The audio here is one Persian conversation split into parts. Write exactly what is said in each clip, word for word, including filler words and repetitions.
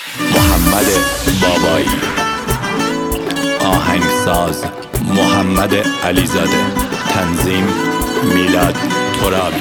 محمد بابایی، آهنگساز محمد علیزاده، تنظیم میلاد ترابی.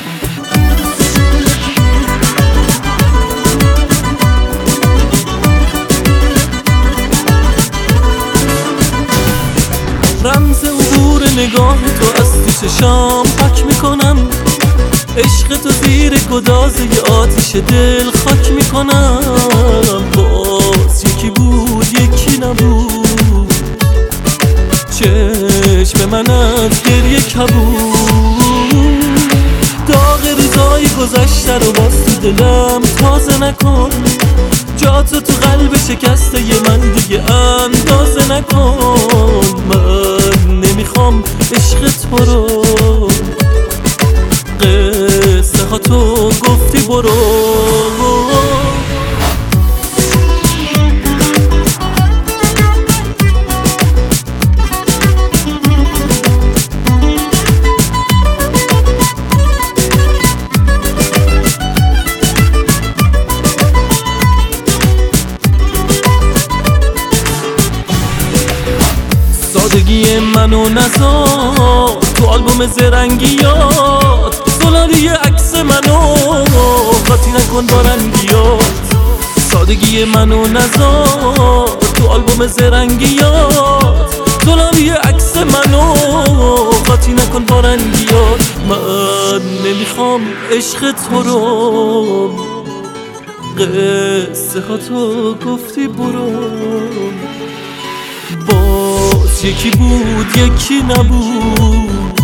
رمز عبور نگاه تو از تو چشام پاک میکنم، عشق تو زیر گداز یه آتیش دل خاک میکنم. باز یکی بود یکی نبود، چشم من از گریه کبود. داغ روزای گذشته رو باز تو دلم تازه نکن، جاتو تو قلب شکسته ی من دیگه اندازه نکن. من نمیخوام عشق تو رو، قصه ها تو گفتی برو. سادگی منو نذار تو آلبوم زرنگیات، سلالی عکس منو قاطی نکن با رنگیات. سادگی منو نذار تو آلبوم زرنگیات، سلالی عکس منو قاطی نکن با رنگیات. من نمیخوام عشق تو رو، قصه ها تو گفتی برو. باز یکی بود یکی نبود،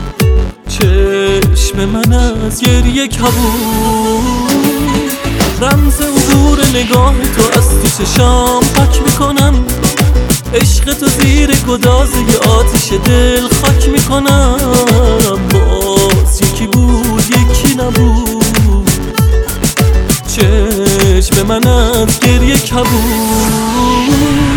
چشم من از گریه کبود. رمز عبور نگاه تو از تو چشام پاک میکنم، عشق تو زیر گداز یه آتیش دل خاک میکنم. باز یکی بود یکی نبود، چشم من از گریه کبود.